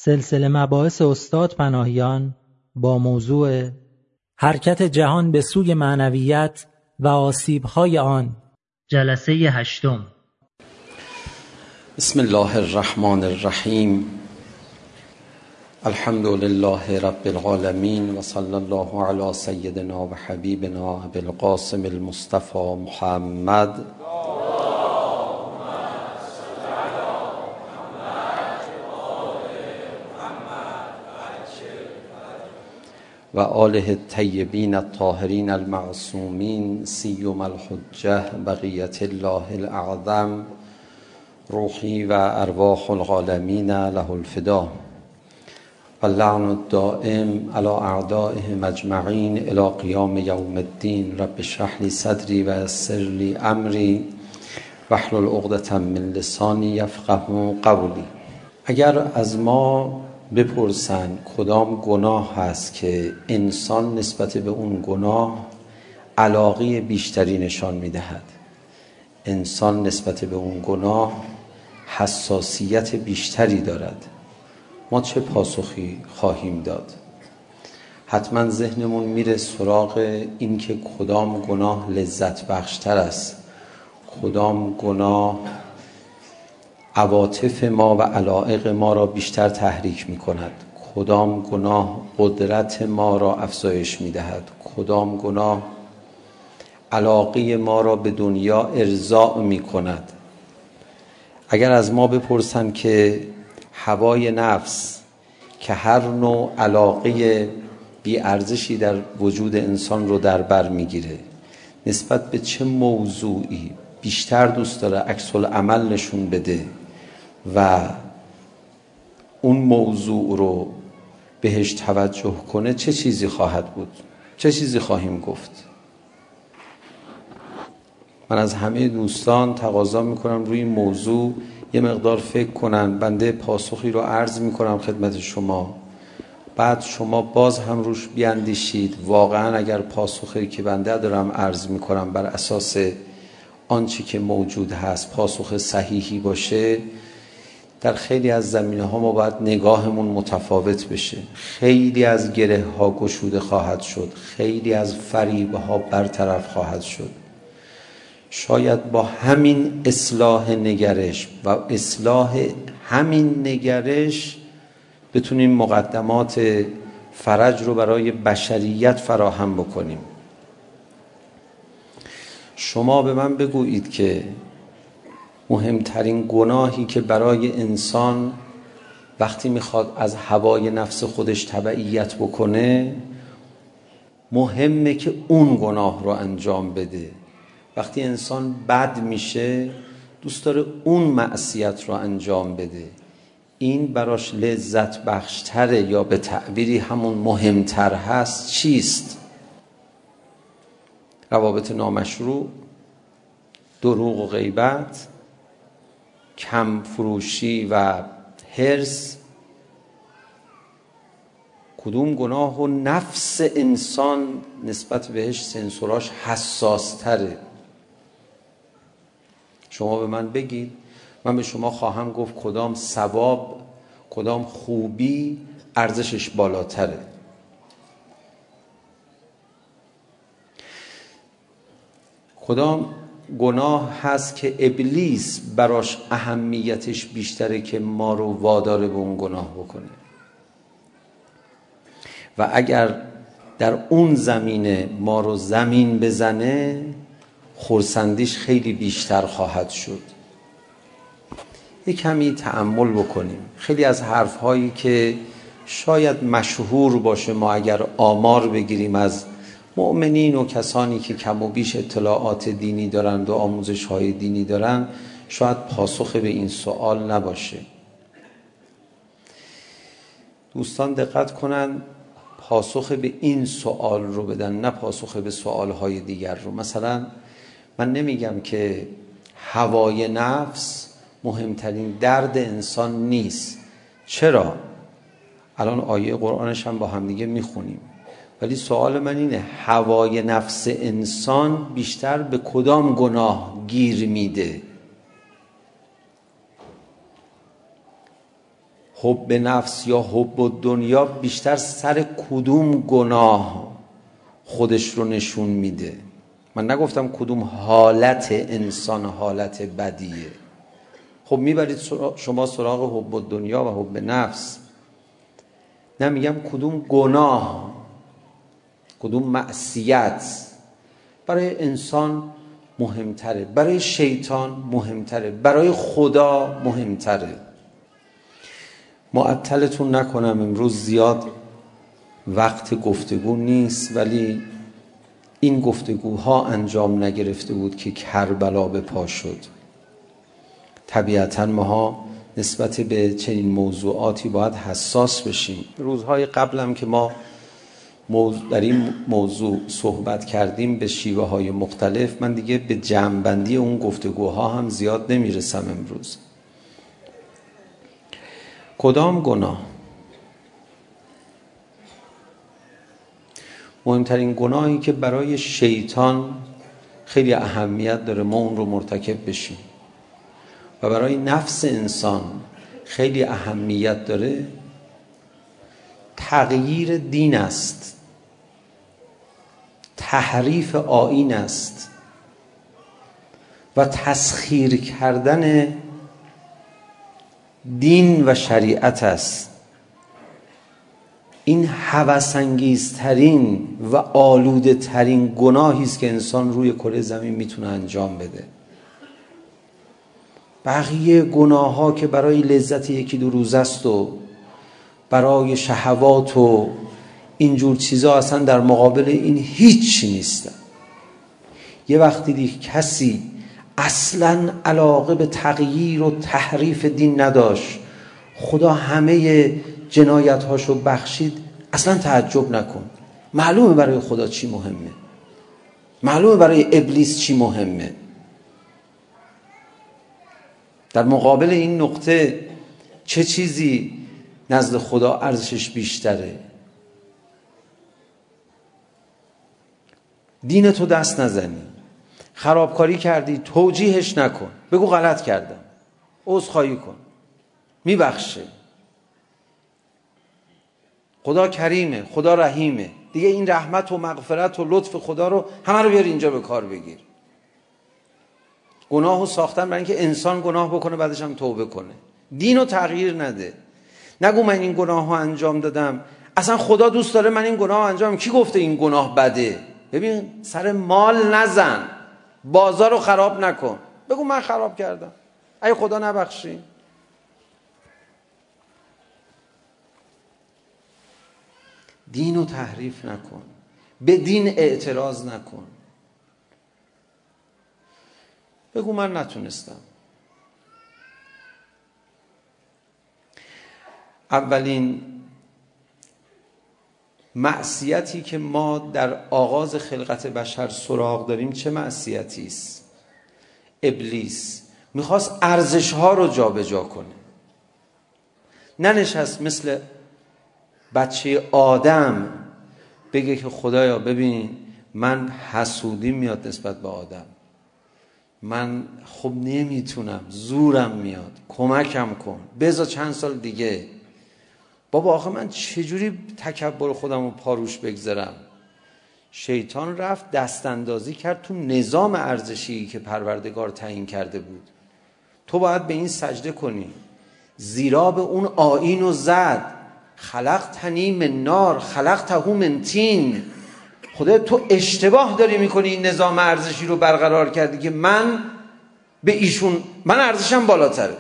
سلسله مباحث استاد پناهیان با موضوع حرکت جهان به سوی معنویت و آسیب‌های آن، جلسه 8. بسم الله الرحمن الرحیم. الحمد لله رب العالمین و صلی الله علی سیدنا و حبیبنا ابی القاسم المصطفى محمد و آله الطیبین الطاهرین المعصومین سیما الحجة بقیة الله الاعظم روحی و ارواح العالمین له الفدا و اللعن الدائم علی اعدائهم اجمعین الی قیام یوم الدین. رب اشرح لی صدری و یسر لی امری واحلل عقدة من لسانی یفقهوا قولی. اگر از ما بپرسن کدام گناه هست که انسان نسبت به اون گناه علاقه بیشتری نشان میدهد، انسان نسبت به اون گناه حساسیت بیشتری دارد، ما چه پاسخی خواهیم داد؟ حتما ذهنمون میره سراغ این که کدام گناه لذت بخشتر است، کدام گناه عواطف ما و علایق ما را بیشتر تحریک می کند، کدام گناه قدرت ما را افزایش می دهد، کدام گناه علاقه ما را به دنیا ارضاء می کند. اگر از ما بپرسند که هوای نفس که هر نوع علاقه بی ارزشی در وجود انسان رو در بر می گیره، نسبت به چه موضوعی بیشتر دوست داره عکس العمل نشون بده و اون موضوع رو بهش توجه کنه، چه چیزی خواهد بود؟ چه چیزی خواهیم گفت؟ من از همه دوستان تقاضا میکنم روی این موضوع یه مقدار فکر کنن. بنده پاسخی رو عرض میکنم خدمت شما، بعد شما باز هم روش بیاندیشید. واقعا اگر پاسخی که بنده دارم عرض میکنم بر اساس آنچه که موجود هست پاسخ صحیحی باشه، در خیلی از زمینه ها ما باید نگاهمون متفاوت بشه. خیلی از گره ها گشوده خواهد شد، خیلی از فریب ها برطرف خواهد شد. شاید با همین اصلاح نگرش و اصلاح همین نگرش بتونیم مقدمات فرج رو برای بشریت فراهم بکنیم. شما به من بگویید که مهمترین گناهی که برای انسان وقتی میخواد از هوای نفس خودش تبعیت بکنه، مهمه که اون گناه رو انجام بده. وقتی انسان بد میشه دوست داره اون معصیت رو انجام بده. این براش لذت بخشتره یا به تعبیری همون مهمتر هست. چیست؟ روابط نامشروع، دروغ و غیبت، کم فروشی و حرص. کدوم گناه و نفس انسان نسبت بهش سنسوراش حساس تره؟ شما به من بگید، من به شما خواهم گفت کدام ثواب، کدام خوبی ارزشش بالاتره. کدام گناه هست که ابلیس براش اهمیتش بیشتره که ما رو واداره به اون گناه بکنه، و اگر در اون زمینه ما رو زمین بزنه خرسندیش خیلی بیشتر خواهد شد. یک کمی تأمل بکنیم. خیلی از حرفهایی که شاید مشهور باشه، ما اگر آمار بگیریم از مؤمنین و کسانی که کم و بیش اطلاعات دینی دارند و آموزش های دینی دارند، شاید پاسخ به این سوال نباشه. دوستان دقت کنن، پاسخ به این سوال رو بدن، نه پاسخ به سوال های دیگر رو. مثلا من نمیگم که هوای نفس مهمترین درد انسان نیست. چرا؟ الان آیه قرآنش هم با هم دیگه میخونیم، ولی سوال من اینه هوای نفس انسان بیشتر به کدام گناه گیر میده؟ حب نفس یا حب دنیا بیشتر سر کدوم گناه خودش رو نشون میده؟ من نگفتم کدوم حالت انسان حالت بدیه. خب میبرید شما سراغ حب دنیا و حب نفس، نمیگم کدوم گناه، کدوم معصیت برای انسان مهمتره، برای شیطان مهمتره، برای خدا مهمتره. معطلتون نکنم، امروز زیاد وقت گفتگو نیست، ولی این گفتگوها انجام نگرفته بود که کربلا به پا شد. طبیعتاً ماها نسبت به چنین موضوعاتی باید حساس بشیم. روزهای قبلم که ما در این موضوع صحبت کردیم به شیوه های مختلف، من دیگه به جمع‌بندی اون گفتگوها هم زیاد نمیرسم امروز. کدام گناه؟ مهمترین گناهی که برای شیطان خیلی اهمیت داره ما اون رو مرتکب بشیم و برای نفس انسان خیلی اهمیت داره، تغییر دین است، تحریف آیین است و تسخیر کردن دین و شریعت است. این هوس‌انگیزترین و آلوده ترین گناهی است که انسان روی کره زمین میتونه انجام بده. بقیه گناه ها که برای لذت یکی دو روز است و برای شهوات و اینجور چیزا اصلا در مقابل این هیچ نیستن. یه وقتی دیگه کسی اصلا علاقه به تغییر و تحریف دین نداشت، خدا همه جنایت‌هاشو بخشید، اصلا تعجب نکن. معلومه برای خدا چی مهمه، معلومه برای ابلیس چی مهمه. در مقابل این نقطه چه چیزی نزد خدا ارزشش بیشتره؟ دین تو دست نزنی، خرابکاری کردی توجیهش نکن، بگو غلط کردم، عذرخواهی کن، میبخشه. خدا کریمه، خدا رحیمه، دیگه این رحمت و مغفرت و لطف خدا رو همه رو بیار اینجا به کار بگیر. گناهو ساختن برای اینکه انسان گناه بکنه بعدش هم توبه کنه. دینو تغییر نده. نگو من این گناهو انجام دادم، اصلا خدا دوست داره من این گناهو انجام. کی گفته این گناه بده؟ ببین، سر مال نزن، بازار رو خراب نکن، بگو من خراب کردم، ای خدا نبخشی. دینو تحریف نکن، به دین اعتراض نکن، بگو من نتونستم. اولین معصیتی که ما در آغاز خلقت بشر سراغ داریم چه معصیتی است؟ ابلیس میخواست ارزش‌ها رو جابجا کنه. ننشست مثل بچه آدم بگه که خدایا ببین من حسودی میاد نسبت به آدم، من خب نمیتونم، زورم میاد، کمکم کن، بذار چند سال دیگه. بابا آخه من چجوری تکبر خودم رو پاروش بگذارم؟ شیطان رفت دست اندازی کرد تو نظام ارزشی که پروردگار تعیین کرده بود. تو باید به این سجده کنی، زیرا به اون آیین و زد، خلقتنی من نار خلقته من طین. خدا تو اشتباه داری میکنی، این نظام ارزشی رو برقرار کردی که من به ایشون، من ارزشم بالاتره.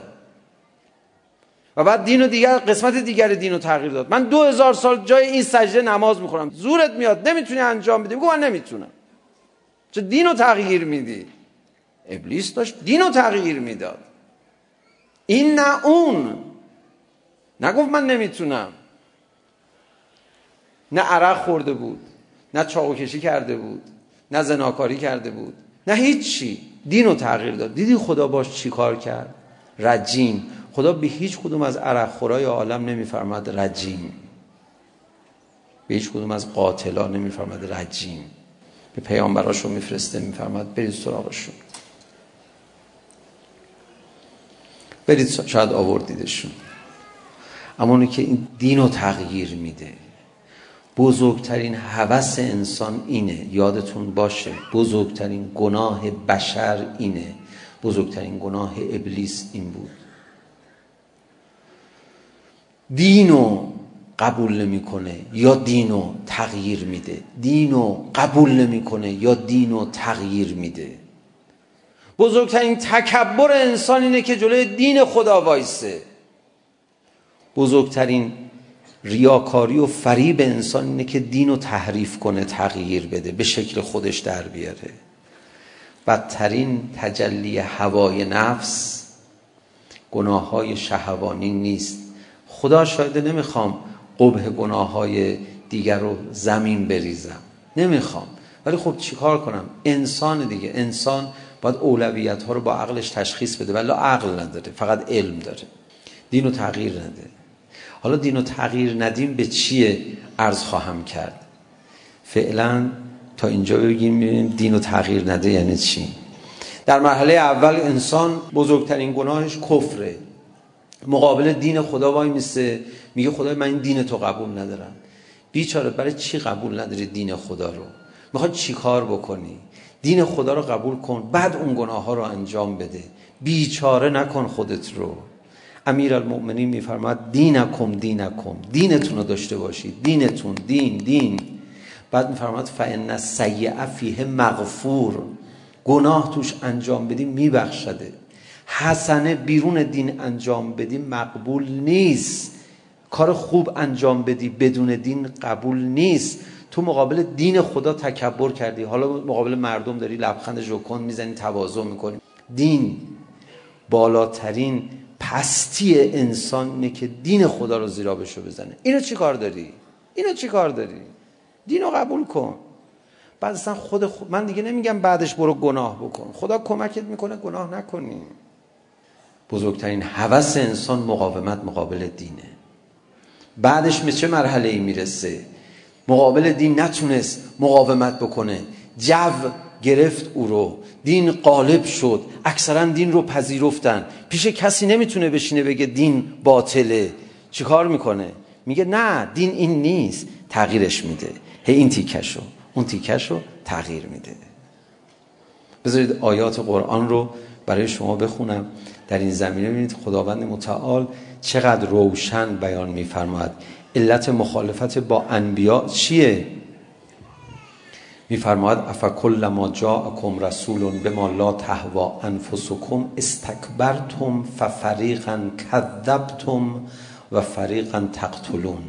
و بعد دین و دیگر قسمت دیگر دین رو تغییر داد. من 2000 سال جای این سجده نماز میخورم، زورت میاد نمیتونی انجام بدی، بگو من نمیتونم. چه دین رو تغییر میدی؟ ابلیس داشت دین رو تغییر میداد، این نه اون. نگفت من نمیتونم، نه عرق خورده بود، نه چاقو کشی کرده بود، نه زناکاری کرده بود، نه هیچی. دین رو تغییر داد. دیدی خدا باش چی کار کرد؟ رجیم. خدا به هیچ کدوم از عرق خورای عالم نمیفرماد رجیم، به هیچ کدوم از قاتلا نمیفرماد رجیم. به پیامبراشو میفرسته میفرماد برید سراغشون، برید شاید آوردیدشون. اما اونی که این دین رو تغییر میده. بزرگترین هوس انسان اینه، یادتون باشه بزرگترین گناه بشر اینه، بزرگترین گناه ابلیس این بود. دینو قبول نمیکنه یا دینو تغییر میده، دینو قبول نمیکنه یا دینو تغییر میده. بزرگترین تکبر انسان اینه که جلوی دین خدا وایسه. بزرگترین ریاکاری و فریب انسان اینه که دینو تحریف کنه، تغییر بده، به شکل خودش در بیاره. بدترین تجلی هوای نفس گناههای شهوانی نیست. خدا شاید نمیخوام قبح گناههای دیگر رو زمین بریزم، نمیخوام، ولی خب چیکار کنم؟ انسان دیگه، انسان باید اولویت ها رو با عقلش تشخیص بده، ولی عقل نداره، فقط علم داره. دینو تغییر نده. حالا دینو تغییر ندیم به چیه عرض خواهم کرد. فعلا تا اینجا بگیم ببینیم دینو تغییر نده یعنی چی. در مرحله اول انسان بزرگترین گناهش کفره. مقابل دین خدا وای میسه، میگه خدای من این دین تو قبول ندارم. بیچاره برای چی قبول نداری دین خدا رو؟ میخوای چی کار بکنی؟ دین خدا رو قبول کن، بعد اون گناه ها رو انجام بده. بیچاره نکن خودت رو. امیرالمؤمنین میفرماد دینکم، دینتون رو داشته باشید، دینتون، دین. بعد میفرماد فإن السیئة فیه مغفور، گناه توش انجام بدی میبخشده. حسنه بیرون دین انجام بدی مقبول نیست. کار خوب انجام بدی بدون دین قبول نیست. تو مقابل دین خدا تکبر کردی، حالا مقابل مردم داری لبخند ژوکن میزنی، تواضع میکنی. دین بالاترین پستی انسان اینه که دین خدا رو زیرآبشو بزنه. اینو چی کار داری؟ دینو قبول کن. بعد اصلا من دیگه نمیگم بعدش برو گناه بکن، خدا کمکت میکنه گناه نکنی. بزرگترین هوس انسان مقاومت مقابل دینه. بعدش به چه مرحله ای میرسه؟ مقابل دین نتونست مقاومت بکنه، جو گرفت او رو، دین غالب شد، اکثرا دین رو پذیرفتن، پیش کسی نمیتونه بشینه بگه دین باطله. چی کار میکنه؟ میگه نه دین این نیست، تغییرش میده. این تیکشو اون تیکشو تغییر میده. بذارید آیات قرآن رو برای شما بخونم. در این زمینه ببینید خداوند متعال چقدر روشن بیان میفرماید. علت مخالفت با انبیا چیه؟ میفرماید افکلما جاءکم رسول بما لا تهوی انفسکم استکبرتم ففریقا کذبتم و فریقا تقتلون.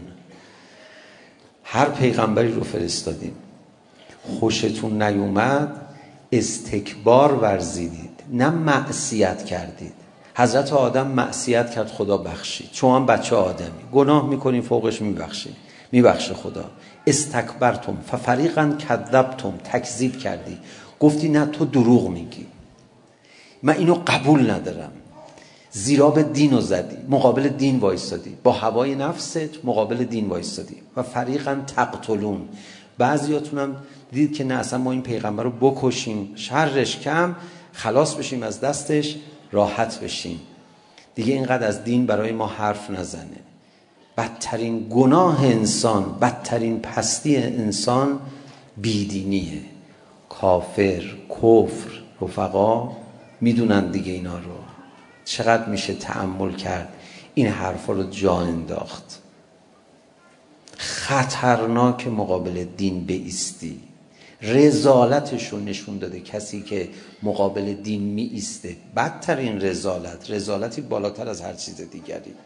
هر پیغمبری رو فرستادیم، خوشتون نیومد استکبار ورزیدید، نه معصیت کردید. حضرت آدم معصیت کرد، خدا بخشید. شما هم بچه آدمی گناه میکنین، فوقش میبخشه خدا. استکبرتم ففریقا کذبتم، تکذیب کردی، گفتی نه تو دروغ میگی، من اینو قبول ندارم. زیرا به دینو زدی، مقابل دین وایستادی، با هوای نفست مقابل دین وایستادی. و فریقا تقتلون، بعضیاتون هم دیدید که نه اصلا ما این پیغمبر رو بکشیم، شرش کم، خلاص بشیم از دستش، راحت بشیم، دیگه اینقدر از دین برای ما حرف نزنه. بدترین گناه انسان، بدترین پستی انسان بیدینیه. کافر، کفر، رفقا میدونن دیگه اینا رو. چقدر میشه تأمل کرد این حرفا رو جا انداخت. خطرناک مقابل دین بایستی. رذالتش رو نشون داده کسی که مقابل دین می ایسته. بدترین رذالتی بالاتر از هر چیز دیگری.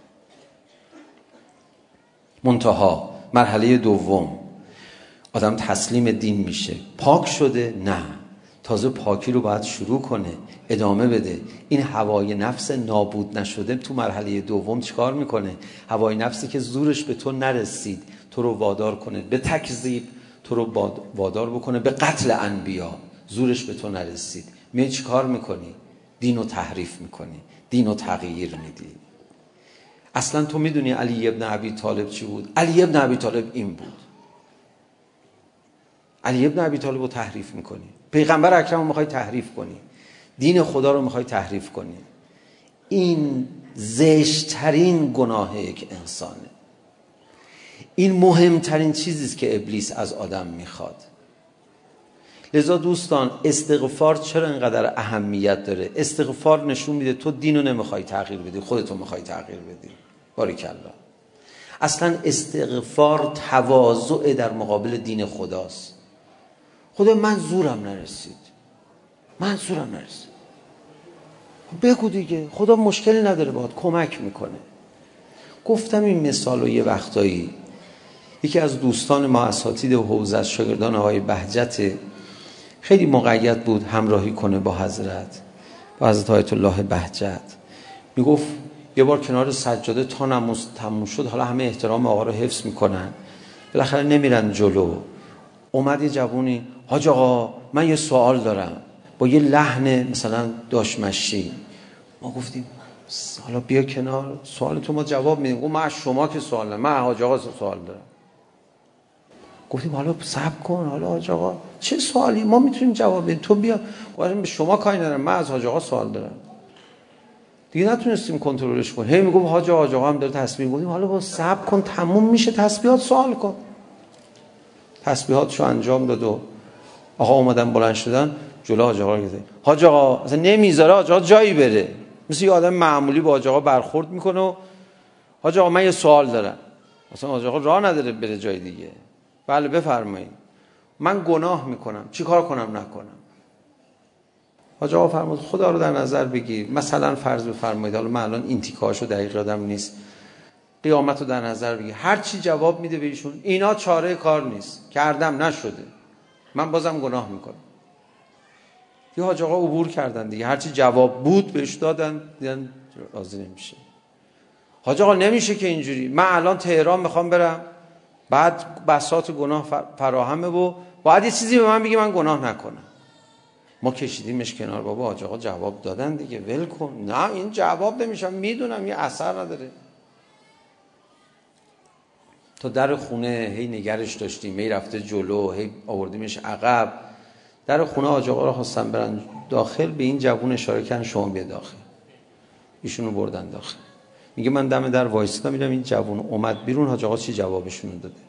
منتها مرحله دوم، آدم تسلیم دین میشه. پاک شده؟ نه، تازه پاکی رو باید شروع کنه، ادامه بده. این هوای نفس نابود نشده تو مرحله دوم چیکار میکنه؟ هوای نفسی که زورش به تو نرسید تو رو وادار کنه به تکذیب، تو رو وادار بکنه به قتل انبیا، زورش به تو نرسید، می چی کار میکنی؟ دینو تحریف میکنی، دینو تغییر میدی. اصلا تو میدونی علی ابن ابی طالب چی بود؟ علی ابن ابی طالب این بود. علی ابن ابی طالب رو تحریف میکنی، پیغمبر اکرم رو میخوای تحریف کنی، دین خدا رو میخوای تحریف کنی. این زشت‌ترین گناه یک انسانه. این مهمترین چیزی است که ابلیس از آدم میخواد. لذا دوستان استغفار چرا اینقدر اهمیت داره؟ استغفار نشون میده تو دینو نمیخوای تغییر بدی، خودتو میخوای تغییر بدی. باریکلا. اصلا استغفار تواضع در مقابل دین خداست. خدا من زورم نرسید، بگو دیگه، خدا مشکلی نداره باهات، کمک میکنه. گفتم این مثالو یه وقتایی یکی از دوستان ما اساتید حوزه از شاگردان آقای بهجت خیلی مقید بود همراهی کنه با حضرت آیت الله بهجت، میگفت یه بار کنار سجاده تا نماز تموم شد، حالا همه احترام آقا رو حفظ میکنن، بالاخره نمیرن جلو. اومد یه جوونی، حاج آقا من یه سوال دارم، با یه لحن مثلا داشمشی. ما گفتیم حالا بیا کنار، سوال تو ما جواب میدیم. گفت من از شما که سوال ندارم، من حاج آقا سوال دارم. گفتیم حالا صبر کن، حالا حاج آقا چه سوالی ما میتونیم جواب بدیم، تو بیا. گفتیم به شما کاری ندارم، من از حاج آقا سوال دارم. دیگه نتونستیم کنترلش کنیم. هی میگم حاج آقا هم داره تسبیح. گفتیم حالا با صبر کن، تموم میشه تسبیحات، سوال کن. تسبیحاتشو انجام داد و آقا اومدن بلند شدن جلو حاج آقا گفتن حاج آقا اصلا نمیذاره حاج آقا جایی بره، مثل یه آدم معمولی با حاج آقا برخورد میکنه و حاج آقا من یه سوال دارم. اصلا حاج آقا راه نداره بره جای دیگه. بله بفرمایید. من گناه میکنم، چی کار کنم نکنم؟ حاج آقا فرمود خدا رو در نظر بگیر، مثلا فرض بفرمایید، حالا من الان این تیکاشو دقیق یادم نیست، قیامت رو در نظر بگیر، هر چی جواب میده به ایشون اینا چاره کار نیست، کردم نشده، من بازم گناه میکنم. یه حاج آقا عبور کردن دیگه، هر چی جواب بود بهش دادن، دیدن راضی نمیشه. حاج آقا نمیشه که اینجوری، من الان تهران میخوام برم، بعد بساط گناه فراهمه و باید یه چیزی به من بگی من گناه نکنم. ما کشیدیمش کنار، بابا حاج آقا جواب دادن دیگه، ول کن. نه این جواب نمیشم، میدونم یه اثر نداره. تا در خونه هی نگرش داشتیم، هی رفته جلو، هی آوردیمش عقب. در خونه حاج آقا رو خواستن برن داخل، به این جوون اشاره کردن شما بیا داخل. ایشونو بردن داخل. میگه من دم در وایسادم، میدم این جوون اومد بیرون، حاج آقا چی جوابشون داده؟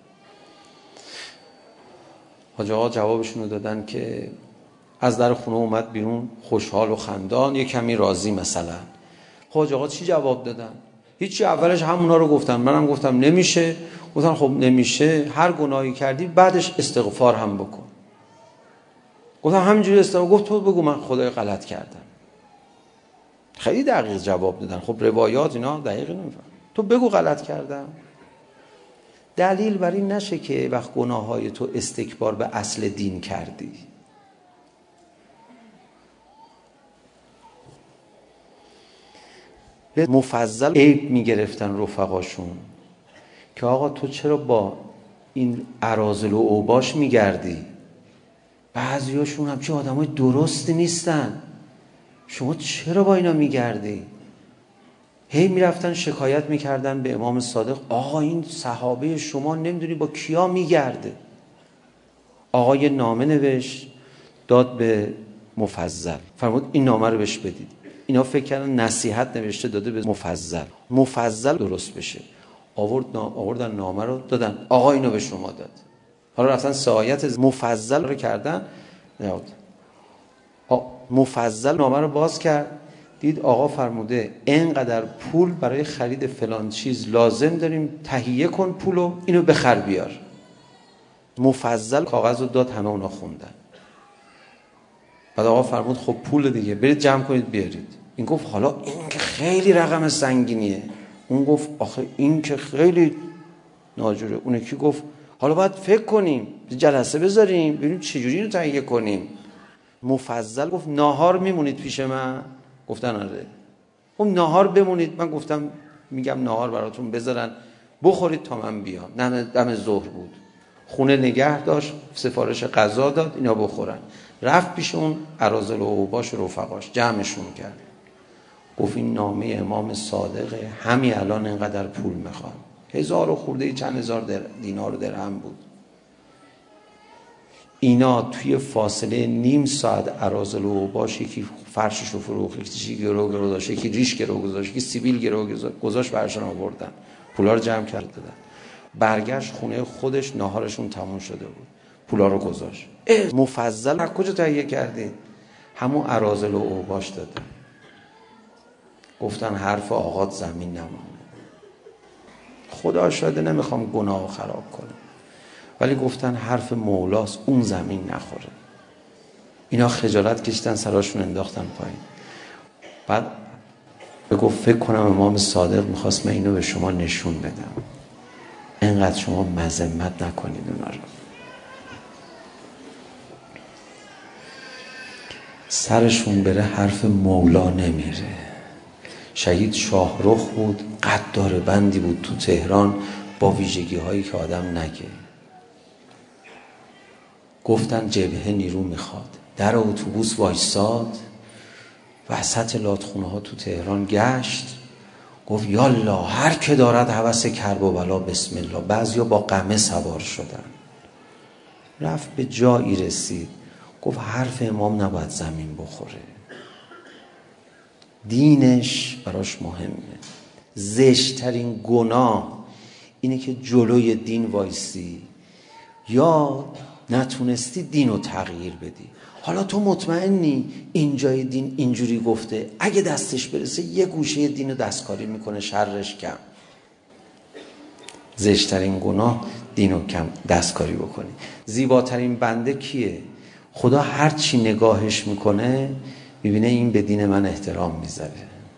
حاج آقا جوابشون دادن که از در خونه اومد بیرون خوشحال و خندان، یه کمی راضی مثلا. حاج آقا چی جواب دادن؟ هیچی، اولش همونا رو گفتن، منم گفتم نمیشه. گفتن خب نمیشه، هر گناهی کردی بعدش استغفار هم بکن. گفتم همینجوری استغفار؟ گفت تو بگو من خدای غلط کردم. خیلی دقیق جواب دادن. خب روایات اینا دقیق نمیفهم، تو بگو غلط کردم. دلیل بر این نشه که وقت گناههای تو استکبار به اصل دین کردی. مفضل عیب میگرفتن رفقاشون که آقا تو چرا با این اراذل و اوباش میگردی؟ بعضیاشون همچین آدمای درستی نیستن، شما چرا با اینا میگردی؟ هی میرفتن شکایت میکردن به امام صادق، آقا این صحابه شما نمیدونی با کیا میگرده. آقا یه نامه نوشت داد به مفضل، فرمود این نامه رو بهش بدید. اینا فکر کردن نصیحت نوشته داده به مفضل درست بشه. آوردن نامه رو دادن، آقا اینو به شما داد. حالا رفتن سعایت مفضل رو کردن، مفضل نامه رو باز کرد، دید آقا فرموده اینقدر پول برای خرید فلان چیز لازم داریم، تهیه کن پولو، اینو بخر بیار. مفضل کاغذ رو داد، همه اونا خوندن. بعد آقا فرمود خب پول دیگه برید جمع کنید بیارید. این گفت حالا این که خیلی رقم سنگینیه. اون گفت آخه این که خیلی ناجوره. اون یکی گفت حالا باید فکر کنیم، جلسه بذاریم ببینیم چجوری اینو تهیه کنیم. مفضل گفت ناهار میمونید پیش من؟ گفتن آره. خب ناهار بمونید. من گفتم میگم ناهار براتون بذارن بخورید تا من بیام. دم ظهر بود، خونه نگه داشت، سفارش غذا داد اینا بخورن. رفت پیش اون اراذل و اوباش و رفقاش، جمعشون کرد، گفت این نامه امام صادقه، همین الان اینقدر پول میخوام. 1000 و خورده چند هزار دینار و درهم بود. اینا توی فاصله نیم ساعت اراذل و اوباش، یکی فرشش رو فروخت، یکی چیزی گرو داشت، یکی ریش گرو گذاشت، یکی سیبیل گرو گذاشت، براشون آوردن، پولا رو جمع کرد دادن. برگشت خونه خودش، ناهارشون تموم شده بود، پولا رو گذاشت. مفضل از کجا تهیه کردین؟ همون اراذل و اوباش دادن. گفتن حرف آقات زمین نمونه. خدا شاهده نمیخوام گناه خراب کنم، ولی گفتن حرف مولاست، اون زمین نخوره. اینا خجالت کشیدن، سراشون انداختن پایین. بعد گفت فکر کنم امام صادق میخواست من اینو به شما نشون بدم، اینقدر شما مذمت نکنید اونا رو. سرشون بره حرف مولا نمیره. شهید شاهرخ بود، قدار بندی بود تو تهران، با ویژگی هایی که آدم نگه. گفتن جبهه نیرو میخواد، در اتوبوس وایساد، وسط لاتخونه ها تو تهران گشت، گفت یالا هر که دارد هوس کرب و بلا بسم الله. بعضیا با قمه سوار شدن. رفت به جایی رسید، گفت حرف امام نباید زمین بخوره، دینش براش مهمه. زشترین گناه اینه که جلوی دین وایسی یا نتونستی دین رو تغییر بدی. حالا تو مطمئنی اینجای دین اینجوری گفته، اگه دستش برسه یه گوشه دین رو دستکاری میکنه، شرش کم. زشترین گناه دین رو کم دستکاری بکنی. زیباترین بنده کیه؟ خدا هر چی نگاهش میکنه میبینه این به دین من احترام میذاره.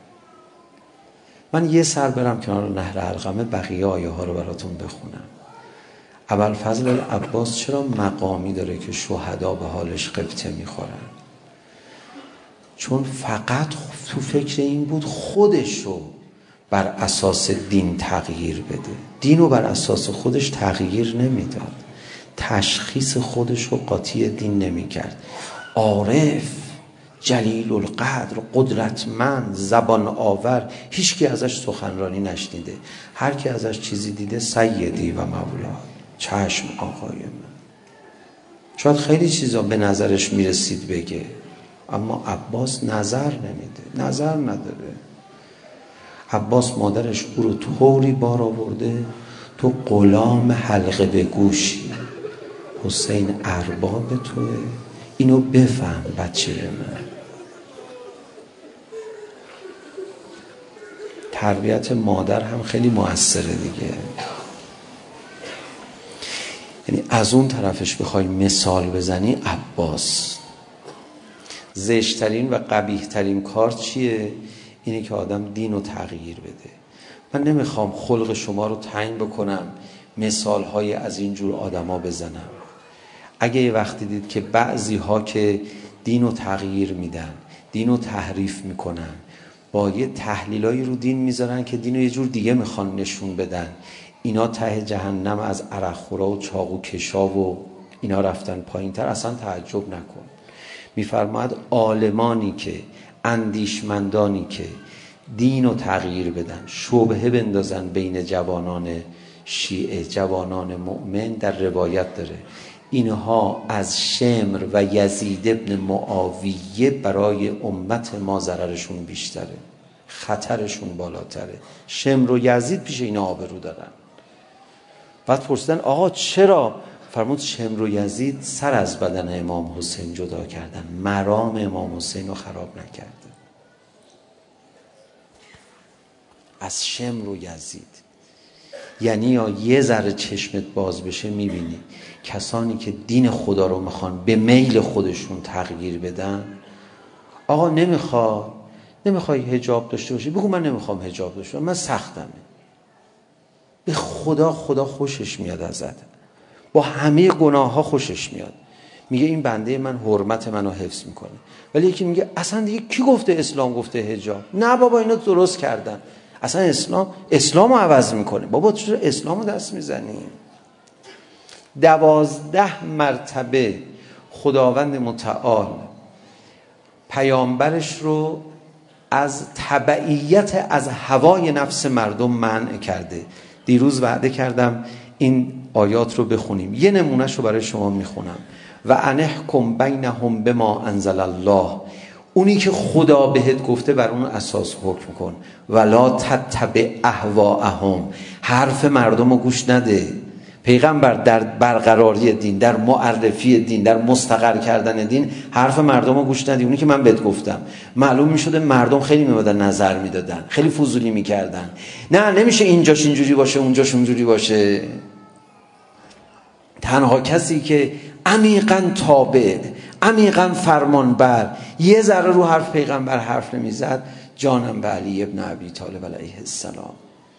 من یه سر برم کنار نهر علقمه، بقیه آیه ها رو براتون بخونم. ابوالفضل العباس چرا مقامی داره که شهدا به حالش غبطه میخورن؟ چون فقط تو فکر این بود خودشو بر اساس دین تغییر بده. دینو بر اساس خودش تغییر نمیداد، تشخیص خودشو قاطی دین نمیکرد. عارف، جلیل القدر، قدرتمند، زبان آور، هیچ کی ازش سخنرانی نشنیده. هر کی ازش چیزی دیده سیدی و مولا، چشم آقای من. شاید خیلی چیزا به نظرش میرسید بگه، اما عباس نظر نمیده، نظر نداره. عباس مادرش او رو طوری بار آورده، تو غلام حلقه به گوشی، حسین ارباب توه، اینو بفهم بچه من. تربیت مادر هم خیلی مؤثره دیگه. یعنی از اون طرفش بخوای مثال بزنی، عباس زشترین و قبیحترین کار چیه؟ اینه که آدم دین رو تغییر بده. من نمیخوام خلق شما رو تنگ بکنم، مثالهای از اینجور آدما بزنم. اگه یه وقتی دید که بعضی ها که دین رو تغییر میدن، دین رو تحریف میکنن، با یه تحلیلایی رو دین میذارن که دین رو یه جور دیگه میخوان نشون بدن، اینا ته جهنم از عرق خورا و چاقو کشا و اینا رفتن پایین تر، اصلا تعجب نکن. میفرماید عالمانی که، اندیشمندانی که دین رو تغییر بدن، شبهه بندازن بین جوانان شیعه، جوانان مؤمن، در روایت داره اینها از شمر و یزید ابن معاویه برای امت ما ضررشون بیشتره، خطرشون بالاتره. شمر و یزید پیش اینا آبرو دارن. بعد پرسیدن آقا چرا؟ فرمود شمر و یزید سر از بدن امام حسین جدا کردن، مرام امام حسین رو خراب نکردن. از شمر و یزید. یعنی یا یه ذره چشمت باز بشه میبینی کسانی که دین خدا رو میخوان به میل خودشون تغییر بدن. آقا نمیخوای حجاب داشته باشی؟ بگو من نمیخوام حجاب داشته باشم، من سختمه. به خدا خوشش میاد ازت، با همه گناه ها خوشش میاد، میگه این بنده من حرمت منو حفظ میکنه. ولی یکی میگه اصلا دیگه کی گفته اسلام گفته حجاب؟ نه بابا اینا درست کردن، اصلا اسلام رو عوض میکنه. بابا چرا اسلام رو دست میزنی؟ 12 مرتبه خداوند متعال پیامبرش رو از تبعیت از هوای نفس مردم منع کرده. دیروز وعده کردم این آیات رو بخونیم، یه نمونهش رو برای شما میخونم. و انحکم بینهم بما انزل الله، اونی که خدا بهت گفته بر اون اساس حکم کن. ولا تتبع اهواءهم، حرف مردم رو گوش نده. پیغمبر در برقراری دین، در معرفی دین، در مستقر کردن دین حرف مردم رو گوش ندی. اونی که من بهت گفتم معلوم میشده مردم خیلی میمدن نظر میدادن، خیلی فضولی میکردن. نه نمیشه اینجاش اینجوری باشه اونجاش اونجوری باشه. تنها کسی که عمیقاً تابع، عمیقاً فرمانبر، یه ذره رو حرف پیغمبر حرف نمیزد، جانم به علی ابن ابی طالب علیه السلام.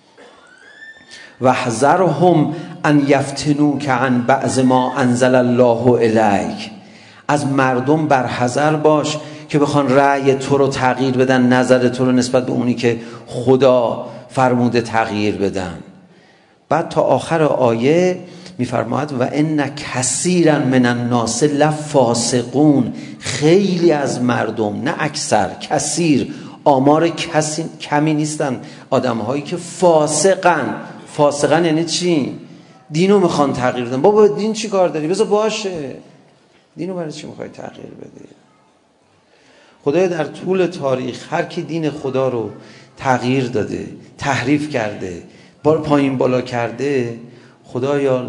واحذرهم ان یفتنوک عن بعض ما انزل الله الیک، از مردم برحذر باش که بخوان رأی تو رو تغییر بدن، نظر تو رو نسبت به اونی که خدا فرموده تغییر بدن. بعد تا آخر آیه میفرماید و ان کثیرا من الناس لفاسقون، خیلی از مردم، نه اکثر، کثیر، آمار کمی نیستن، آدم هایی که فاسقن. فاسقن یعنی چی؟ دینو میخوان تغییر بدن. بابا دین چی کار داری؟ بذار باشه. دینو برای چی میخوای تغییر بدی؟ خدای در طول تاریخ هر کی دین خدا رو تغییر داده، تحریف کرده، پایین بالا کرده، خدایا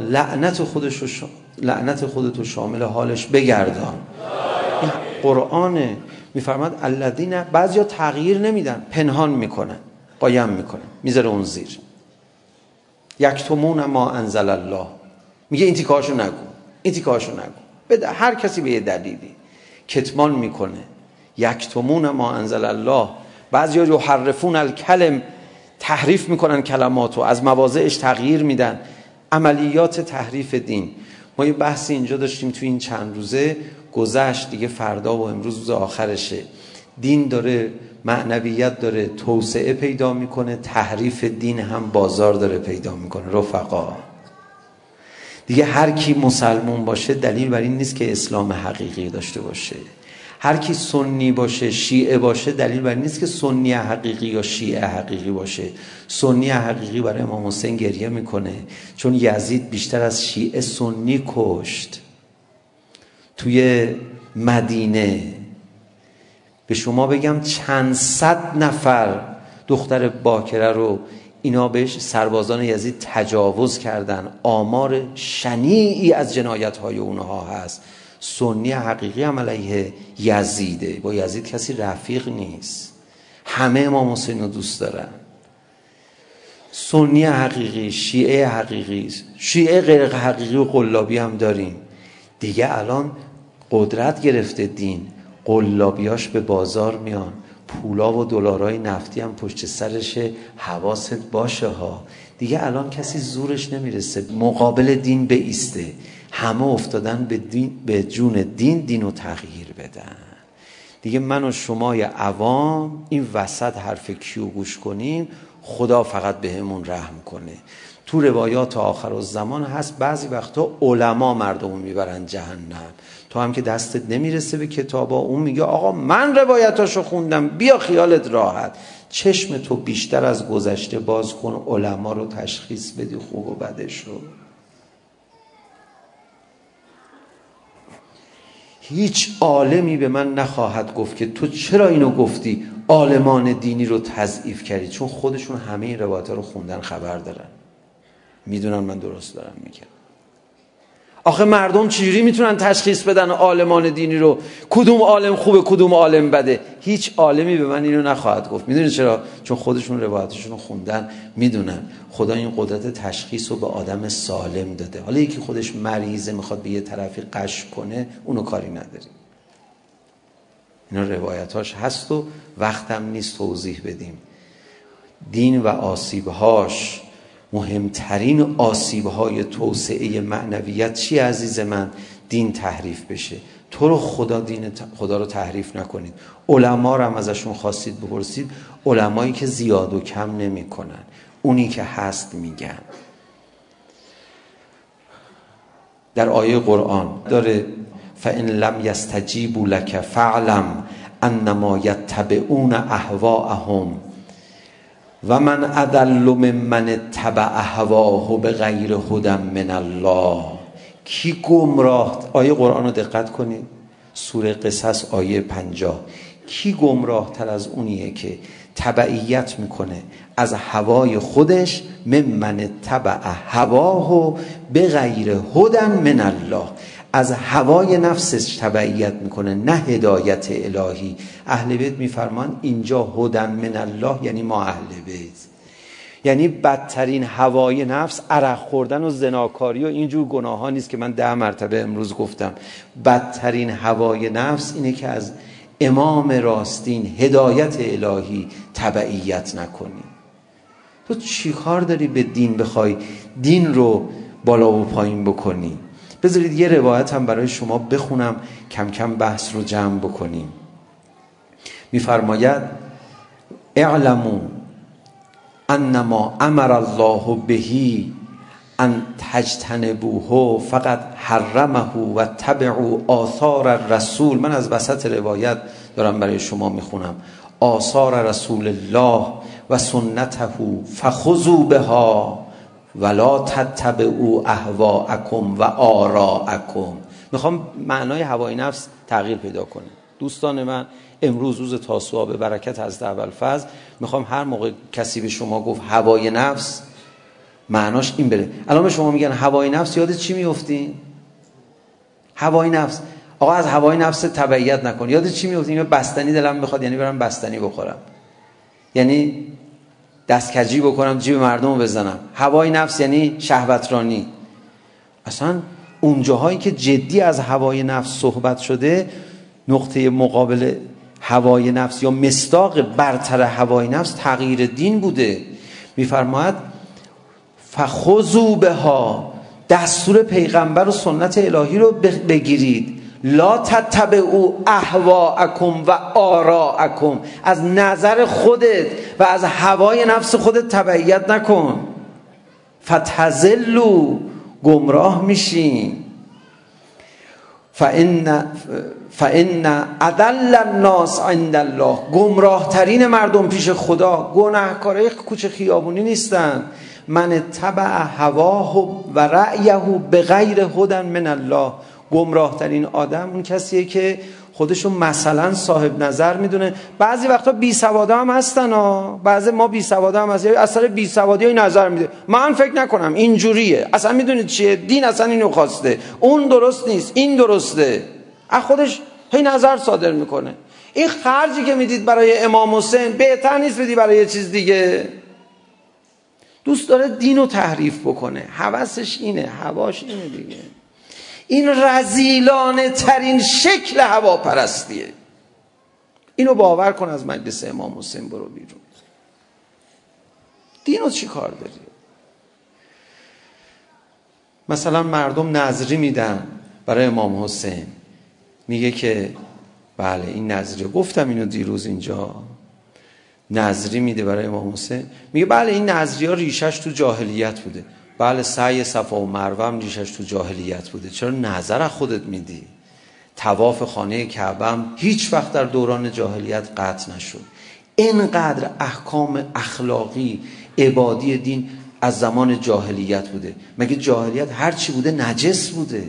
لعنت خودتو شامل حالش بگردان. این قرآنه. میفرماد الذین، بعضیا تغییر نمیدن، پنهان میکنن، قایم میکنن، میذاره اون زیر. یکتمون ما انزل الله، میگه این تیکاشو نگو، این تیکاشو نگو، بده هر کسی به یه دلیلی کتمان میکنه. یکتمون ما انزل الله. بعضیا یحرفون الکلم، تحریف میکنن کلماتو، از مواضعش تغییر میدن. عملیات تحریف دین. ما یه بحثی اینجا داشتیم تو این چند روزه گذشت، دیگه فردا و امروز روز آخرشه. دین داره، معنویت داره توسعه پیدا میکنه، تحریف دین هم بازار داره پیدا میکنه. رفقا دیگه هر کی مسلمون باشه دلیل بر این نیست که اسلام حقیقی داشته باشه. هر کی سنی باشه، شیعه باشه، دلیل بر این نیست که سنی حقیقی یا شیعه حقیقی باشه. سنی حقیقی برای امام حسین گریه میکنه چون یزید بیشتر از شیعه سنی کشت توی مدینه. به شما بگم چند صد نفر دختر باکره رو اینا بهش سربازان یزید تجاوز کردن. آمار شنیعی از جنایت‌های اونها هست. سنی حقیقی هم علیه یزیده. با یزید کسی رفیق نیست. همه امام حسین رو دوست دارن. سنی حقیقی، شیعه حقیقی، شیعه غیر حقیقی و قلابی هم داریم. دیگه الان قدرت گرفته دین، قلابیاش به بازار میان، پولا و دلارای نفتی هم پشت سرشه. حواست باشه ها. دیگه الان کسی زورش نمیرسه مقابل دین بایسته. همه افتادن به جون دین، دینو تغییر بدن. دیگه من و شمای عوام این وسط حرف کیو گوش کنیم، خدا فقط بهمون رحم کنه. تو روایات آخر الزمان هست بعضی وقتا علما مردمو میبرن جهنم. تو هم که دستت نمیرسه به کتابا، اون میگه آقا من روایتاشو خوندم، بیا خیالت راحت. چشم تو بیشتر از گذشته باز کن، علما رو تشخیص بدی خوب و بدشو. هیچ عالمی به من نخواهد گفت که تو چرا اینو گفتی، عالمان دینی رو تضعیف کردی، چون خودشون همه این روایت‌ها رو خوندن، خبر دارن، میدونن من درست دارم میگم. آخه مردم چجوری میتونن تشخیص بدن عالمان دینی رو، کدوم عالم خوبه کدوم عالم بده؟ هیچ عالمی به من اینو نخواهد گفت. میدونی چرا؟ چون خودشون روایتشون رو خوندن، میدونن خدا این قدرت تشخیص رو به آدم سالم داده. حالا یکی خودش مریضه میخواد به یه طرفی قش کنه، اونو کاری نداریم. اینا روایتاش هست و وقتم نیست توضیح بدیم. دین و آسیبهاش، مهمترین آسیب‌های توسعه معنویت چی عزیز من؟ دین تحریف بشه. تو رو خدا خدا رو تحریف نکنید. علما رو هم ازشون خواستید بپرسید، علمایی که زیاد و کم نمی کنن، اونی که هست میگن. در آیه قرآن داره فَإِن لَمْ يَسْتَجِيبُوا لَكَ فَاعْلَمْ أَنَّمَا يَتَّبِعُونَ أَهْوَاءَهُمْ و من اضل ممن اتبع هواه بغیر هدی من الله. کی گمراه، آیه قرآن رو دقت کنید، سوره قصص آیه 50، کی گمراه تر از اونیه که تبعیت میکنه از هوای خودش، ممن تبع هواه به غیر هدی من الله، از هوای نفسش تبعیت میکنه نه هدایت الهی. اهل بیت میفرمان اینجا هدی من الله یعنی ما اهل بیت، یعنی بدترین هوای نفس عرق خوردن و زناکاری و اینجور گناه ها نیست که من 10 مرتبه امروز گفتم. بدترین هوای نفس اینه که از امام راستین هدایت الهی تبعیت نکنی. تو چی کار داری به دین بخوای دین رو بالا و پایین بکنی؟ بذارید یه روایت هم برای شما بخونم کم کم بحث رو جمع بکنیم. میفرماید اعلموا انما امر الله بهی ان تجتنبوه فقط حرمه و تبعوا آثار الرسول. من از وسط روایت دارم برای شما میخونم. آثار رسول الله و سنته فخذوا بها ولا تتبعوا اهواءکم و آراءکم. میخوام معنای هوای نفس تغییر پیدا کنه. دوستان من، امروز روز تاسوعا به برکت حضرت ابوالفضل میخوام هر موقع کسی به شما گفت هوای نفس، معناش این بره. الان به شما میگن هوای نفس، یاد چی میافتین؟ هوای نفس، آقا از هوای نفس تبعیت نکن. یاد چی میافتین؟ یا بستنی دلم میخواد یعنی برم بستنی بخورم، یعنی دستکجی بکنم جیب مردم رو بزنم. هوای نفس یعنی شهوترانی. اصلا اون جاهایی که جدی از هوای نفس صحبت شده، نقطه مقابل هوای نفس یا مصداق برتر هوای نفس تغییر دین بوده. میفرماید فخذوا بها، دستور پیغمبر و سنت الهی رو بگیرید. لا تتبعوا اهواءکم و آراءکم، از نظر خودت و از هوای نفس خودت تبعیت نکن. فتضلوا، گمراه میشین. فان اضل الناس عند الله، گمراه ترین مردم پیش خدا گناهکارای کوچه خیابونی نیستن. من تبع هواه و رأیه به غیر هدی من الله، گمراه ترین آدم اون کسیه که خودشو مثلا صاحب نظر میدونه. بعضی وقتا بی سواده هم هستن ها، بعضی ما بی سواده هم هست، اثر بی سوادی های نظر میده. من فکر نکنم اینجوریه، اصلا میدونید چیه، دین اصلا اینو خواسته، اون درست نیست، این درسته، از خودش هی نظر صادر میکنه. این خرجی که میدید برای امام حسین بهتر نیست بدی برای یه چیز دیگه؟ دوست داره دینو تحریف بکنه، هوسش اینه، هواش اینه دیگه. این رذیلانه ترین شکل هواپرستیه. اینو باور کن، از مجلس امام حسین برو بیرون. دینو چی کار داری؟ مثلا مردم نذری میدن برای امام حسین، میگه که بله این نذریه، گفتم اینو دیروز اینجا، نذری میده برای امام حسین، میگه بله این نذری ها ریشش تو جاهلیت بوده. بله سعی صفا و مروه هم ریشش تو جاهلیت بوده، چرا نظر از خودت میدی؟ طواف خانه کعبه هم هیچ وقت در دوران جاهلیت قطع نشد. اینقدر احکام اخلاقی عبادی دین از زمان جاهلیت بوده. مگه جاهلیت هر چی بوده نجس بوده؟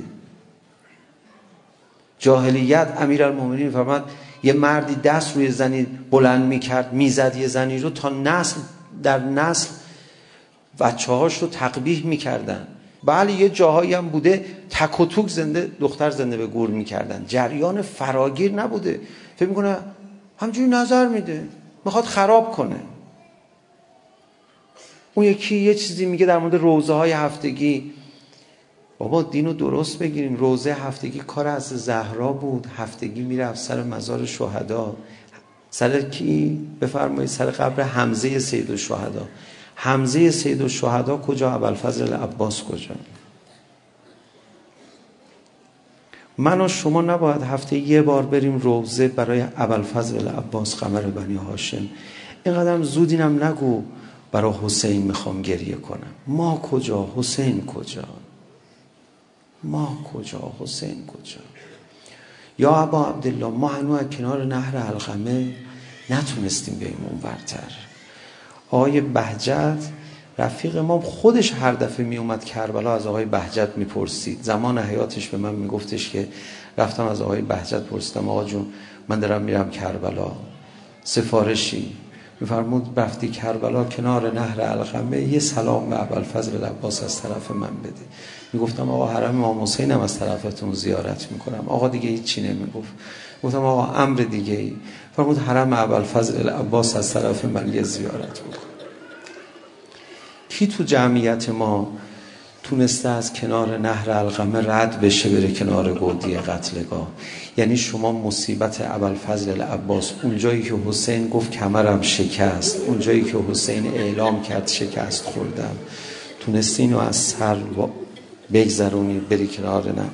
جاهلیت امیرالمومنین فرمود یه مردی دست روی زنی بلند میکرد، میزد یه زنی رو تا نسل در نسل بچه‌هاش رو تقبیح میکردن. بله یه جاهایی هم بوده تک و توک زنده دختر زنده به گور میکردن. جریان فراگیر نبوده. فکر میکنه همجوری نظر میده، میخواد خراب کنه. اون یکی یه چیزی میگه در مورد روزه های هفتگی. بابا دینو درست بگیریم. روزه هفتگی کار از زهرا بود، هفتگی میرفت سر مزار شهدا. سر کی؟ بفرمایید سر قبر حمزه سید الشهدا. حمزه سید الشهدا کجا؟ ابوالفضل عباس کجا؟ من و شما نباید هفته یه بار بریم روزه برای ابوالفضل عباس قمر بنی هاشم؟ اینقدر زود اینم نگو برای حسین میخوام گریه کنم. ما کجا؟ حسین کجا؟ ما کجا؟ حسین کجا؟ یا ابا عبدالله ما هنوز کنار نهر علقمه نتونستیم بریم اون ورتر. آقای بهجت رفیق امام خودش هر دفعه می اومد کربلا از آقای بهجت میپرسید. زمان حیاتش به من میگفتش که رفتم از آقای بهجت پرسیدم آقا جون من دارم میرم کربلا، سفارشی؟ میفرمود رفتی کربلا کنار نهر علقمه یه سلام به ابوالفضل العباس از طرف من بده. میگفتم آقا حرم امام حسین هم از طرفتون زیارت میکنم. آقا دیگه هیچی نمیگفت. گفتم آقا امر دیگه ای؟ فرمود حرم ابوالفضل العباس از طرف من یه زیارت میکنم. کی تو جمعیت ما تونسته از کنار نهر علقمه رد بشه بره کنار گودی قتلگاه؟ یعنی شما مصیبت ابوالفضل العباس، اونجایی که حسین گفت کمرم شکست، اونجایی که حسین اعلام کرد شکست خوردم، تونستی اینو از سر بگذرونی بری کنار؟ نه.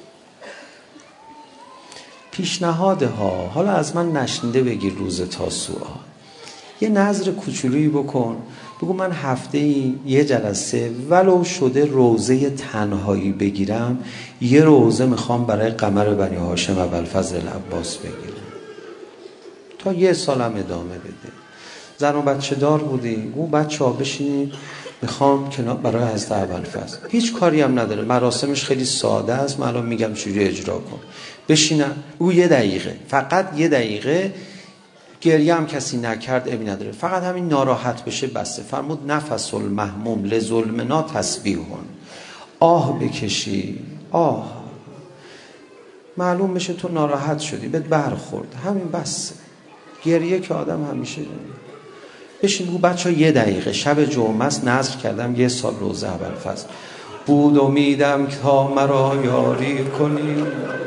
پیشنهادها حالا از من نشنیده بگیر. روز تاسوعا یه نظر کوچولویی بکن، بگو من هفته‌ای یه جلسه ولو شده روزه تنهایی بگیرم، یه روزه میخوام برای قمر بنی هاشم ابوالفضل العباس بگیرم، تا یه سالم ادامه بده. زن و بچه دار بودی، گو بچه ها بشینید میخوام برای حضرت ابوالفضل، هیچ کاری هم نداره، مراسمش خیلی ساده است، من الان میگم چجوری اجرا کن. بشینم او یه دقیقه، فقط یه دقیقه، گریه هم کسی نکرد ابی نداره، فقط همین ناراحت بشه بسته. فرمود نفس المهموم لظلمنا تسبیحون، آه بکشی، آه معلوم بشه تو ناراحت شدی، بهت برخورد، همین بسه. گریه که آدم همیشه بشین. بگو بچه ها یه دقیقه، شب جمعه است، نذر کردم یه سال روزه ابوالفضل بود، امیدم که تا مرا یاری کنی،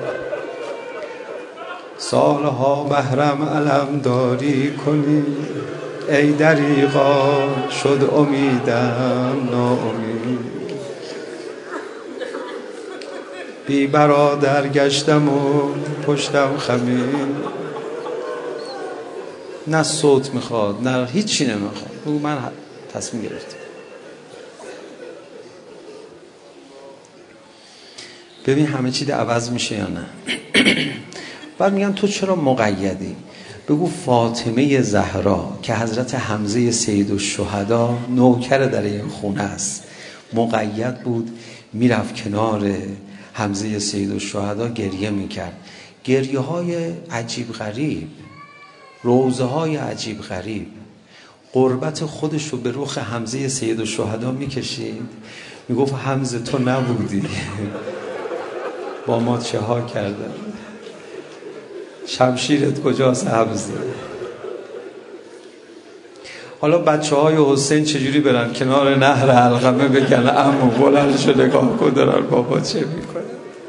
سالها محرم علمداری کنی، ای دریغا شد امیدم ناامید، بی برادر گشتم و پشتم خمید. نه صوت میخواد نه هیچی نمیخواد، بگو من تصمیم گرفتم. ببین همه چی عوض میشه یا نه. بعد میگن تو چرا مقیدی؟ بگو فاطمه زهرا که حضرت حمزه سید الشهدا نوکر در این خونه است، مقید بود، میرفت کنار حمزه سید الشهدا گریه میکرد، گریه های عجیب غریب، روزه های عجیب غریب. قربت خودش رو به رخ حمزه سید الشهدا میکشید، میگفت حمزه تو نبودی با ما چه ها کردن، شمشیرت کجاست حمزه؟ حالا بچه های حسین چجوری برن کنار نهر علقمه بگن عمو بلند شو نگاه کن دارن بابا چه میکنه؟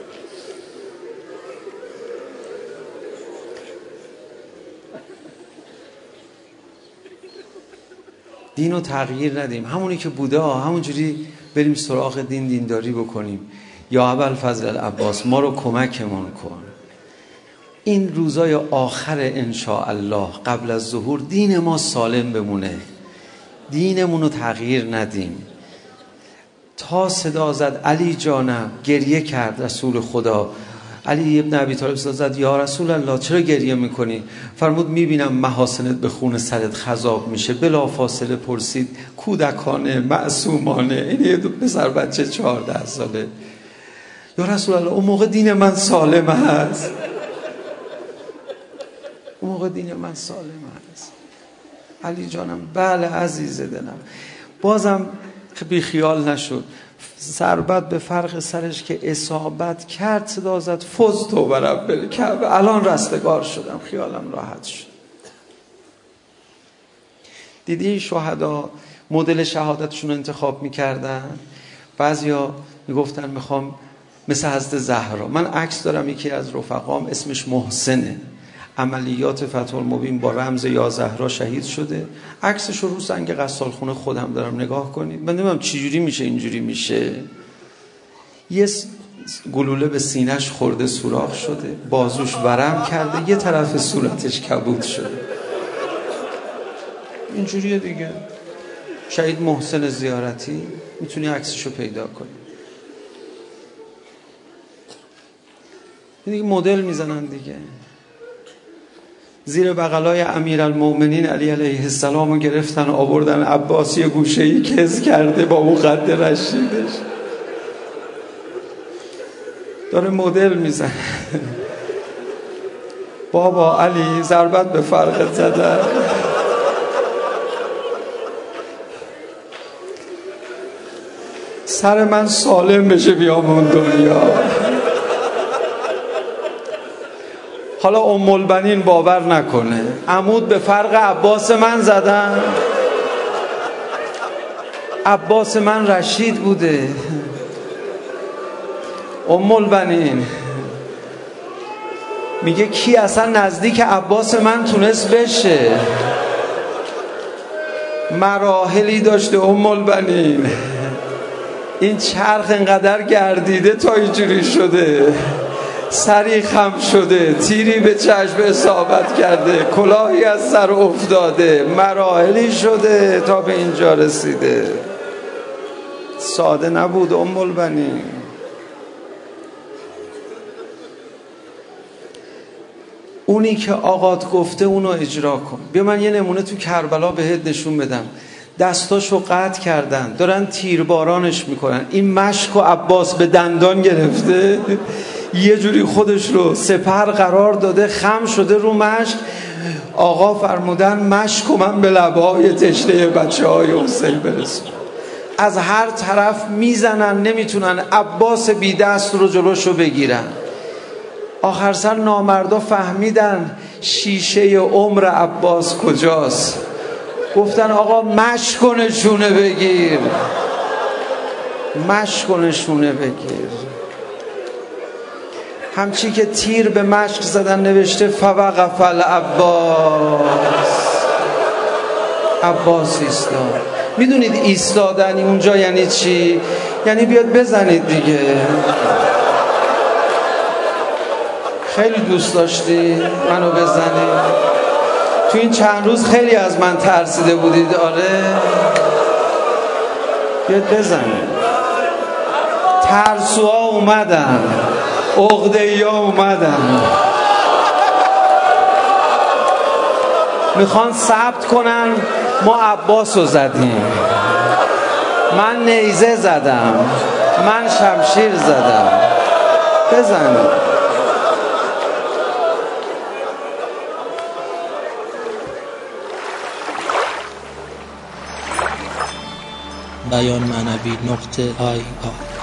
دین رو تغییر ندیم، همونی که بوده همونجوری بریم سراغ دین، دینداری بکنیم. یا ابوالفضل العباس ما رو کمکمون کن، این روزای آخر انشاءالله قبل از ظهور دین ما سالم بمونه، دینمون رو تغییر ندیم. تا صدا زد علی جانم، گریه کرد رسول خدا، علی ابن ابی طالب صدا زد یا رسول الله چرا گریه میکنی؟ فرمود میبینم محاسنت به خون سرت خضاب میشه. بلا فاصله پرسید کودکانه معصومانه، این یه دو پسر بچه 14 ساله، یا رسول الله اون موقع دین من سالم هست، اون موقع دین من سالم هست. علی جانم بله عزیز دلم. بازم بی خیال نشد، ضربت به فرق سرش که اصابت کرد، صدا زد فزت و برب بالکعبه، الان رستگار شدم، خیالم راحت شد. دیدی شهدا مدل شهادتشون انتخاب میکردن، بعضیا میگفتن میخوام مثل حضرت زهرا. من عکس دارم، یکی از رفقام اسمش محسنه، عملیات فتح المبین با رمز یا زهرا شهید شده، عکسش رو سنگ غسالخونه خودم دارم، نگاه کنید. من نمیدونم چه جوری میشه اینجوری میشه. یه گلوله به سینه‌اش خورده سوراخ شده، بازوش ورم کرده، یه طرف صورتش کبود شده، اینجوریه دیگه. شهید محسن زیارتی، میتونی عکسشو پیدا کنی. دیگه مدل میزنن دیگه. زیر بغلای امیرالمؤمنین علی علیه السلام رو گرفتن آوردن عباس یه گوشه‌ای کز کرده با اون قد رشیدش داره مدل میزنه. بابا علی ضربت به فرقت زدن. سر من سالم بشه بیام اون دنیا. حالا ام البنین باور نکنه عمود به فرق عباس من زدن. عباس من رشید بوده. ام البنین میگه کی اصلا نزدیک عباس من تونست بشه؟ مراحلی داشته ام البنین. این چرخ انقدر گردیده تا اینجوری شده، سری خم شده، تیری به چشم اصابت کرده، کلاهی از سر افتاده، مراحلی شده تا به اینجا رسیده. ساده نبود ام البنین. اونی که آقات گفته اونو اجرا کن. بیا من یه نمونه تو کربلا بهت نشون بدم. دستاشو قطع کردن، دارن تیربارانش میکنن. این مشک و عباس به دندان گرفته، یه جوری خودش رو سپر قرار داده، خم شده رو مشک. آقا فرمودن مشک و من به لبهای تشنه بچه های حسین برسون. از هر طرف میزنن، نمیتونن عباس بی دست رو جلوشو بگیرن. آخر سر نامردا فهمیدن شیشه عمر عباس کجاست. گفتن آقا مشک و نشونه بگیر، مشک و نشونه بگیر. همچی که تیر به مشک زدن نوشته فوقف العباس. عباس ایستاد. میدونید ایستادن اونجا یعنی چی؟ یعنی بیاد بزنید دیگه. خیلی دوست داشتی منو بزنید؟ تو این چند روز خیلی از من ترسیده بودید. آره بیاد بزنید. ترسوها اومدن، عقده‌ای‌ها اومدن، میخوان ثبت کنن ما عباس رو زدیم. من نیزه زدم، من شمشیر زدم. بزنید. بیان معنوی .ir